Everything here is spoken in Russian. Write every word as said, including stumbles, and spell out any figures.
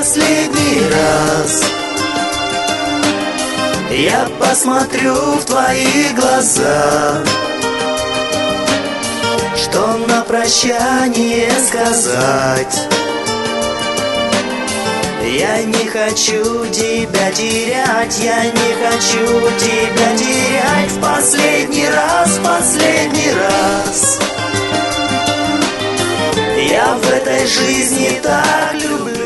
последний раз я посмотрю в твои глаза, что на прощание сказать. Я не хочу тебя терять, я не хочу тебя терять. В последний раз, в последний раз я в этой жизни так люблю.